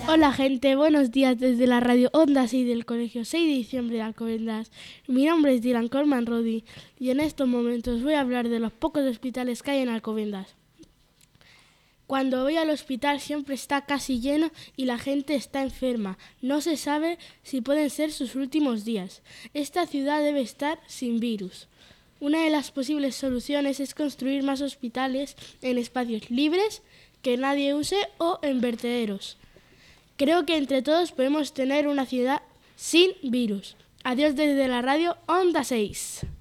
Hola gente, buenos días desde la radio Onda 6 del Colegio 6 de diciembre de Alcobendas. Mi nombre es Dylan Colman Rodi y en estos momentos voy a hablar de los pocos hospitales que hay en Alcobendas. Cuando voy al hospital siempre está casi lleno y la gente está enferma. No se sabe si pueden ser sus últimos días. Esta ciudad debe estar sin virus. Una de las posibles soluciones es construir más hospitales en espacios libres que nadie use o en vertederos. Creo que entre todos podemos tener una ciudad sin virus. Adiós desde la radio Onda 6.